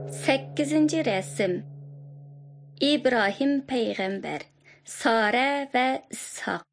8. Resim İbrahim Peygamber, Sara ve İshak.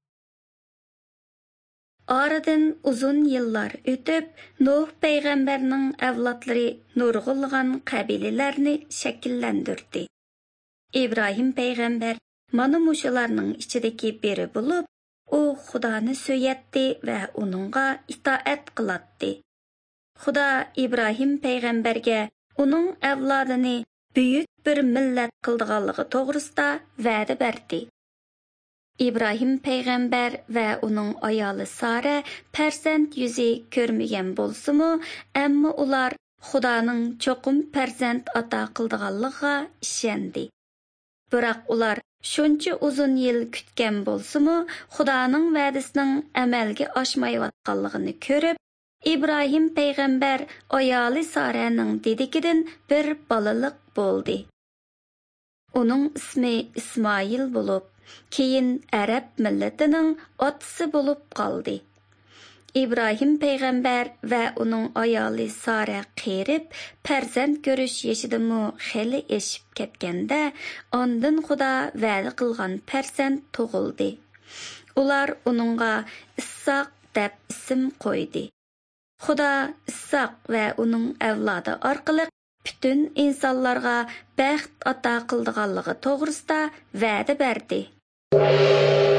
Aradan uzun yıllar ötüp, Nuh Peygamberning avlodlari nurg'ulg'an qabilalarni shakllantirdi. İbrahim Peygamber mana mushularning ichidagi biri bo'lib, u Xudoni so'yatdi va uningga itoat qilatdi. Xudo İbrahim Peygamberga uning avlodini büyük bir millat qildiganligi to'g'risida va'da berdi. İbrahim Peygamber ve onun ayoli Sara farzand yuzi ko'rmagan bo'lsa-mu, ammo ular Xudoning cho'qim farzand ato qildiganligiga ishondi. Biroq ular shuncha uzun yil kutgan bo'lsa-mu, Xudoning va'dasining amalga oshmayotganligini ko'rib, İbrahim Peygamber ayoli Saraning dedikidan bir balaliq bo'ldi. Uning ismi İsmoil bo'lib, keyin Arab millatining otasi bo'lib qoldi. İbrahim Peygamber ve onun ayoli Sara qerib, farzand ko'rish yeshidimi xeli eshib ketganda, ondan Xudo va'da qilgan farzand tug'ildi. Ular uningga İshak deb ism qo'ydi. Xudo İshak ve onun avlodi orqali bütün insonlarga baxt ato qildiganligi to'g'risida va'da berdi.